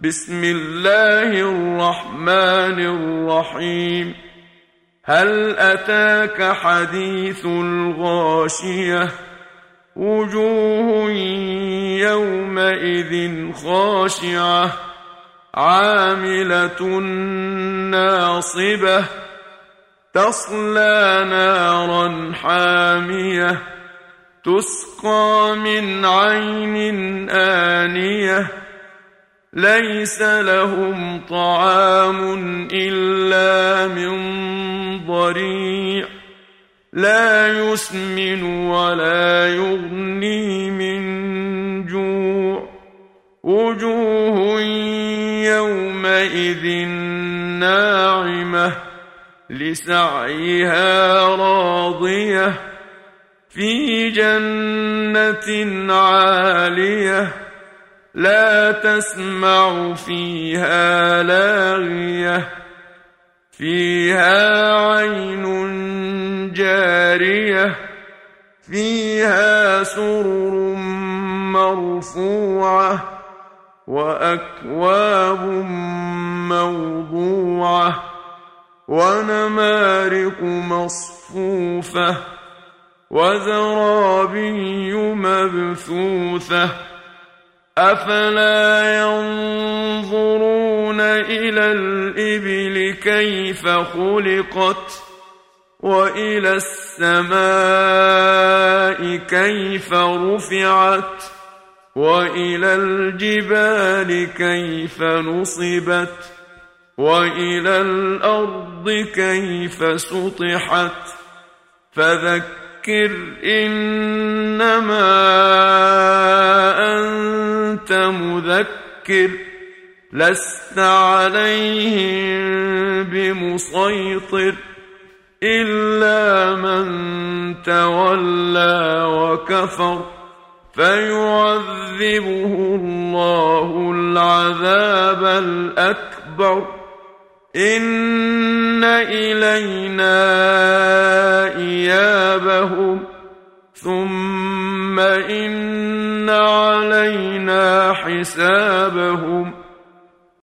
بسم الله الرحمن الرحيم. هل أتاك حديث الغاشية؟ وجوه يومئذ خاشعة عاملة ناصبة تصلى نارا حامية تسقى من عين آنية ليس لهم طعام إلا من ضريع لا يسمن ولا يغني من جوع. وجوه يومئذ ناعمة لسعيها راضية في جنة عالية لا تسمع فيها لاغية فيها عين جارية فيها سرر مرفوعة وأكواب موضوعة ونمارق مصفوفة وزرابي مبثوثة أفلا ينظرون إلى الإبل كيف خلقت وإلى السماء كيف رفعت وإلى الجبال كيف نصبت وإلى الأرض كيف سطحت فذكر إنما أنت مذكر لست عليهم بمسيطر إلا من تولى وكفر فيعذبه الله العذاب الأكبر إن إلينا إيابهم ثم إن علينا حسابهم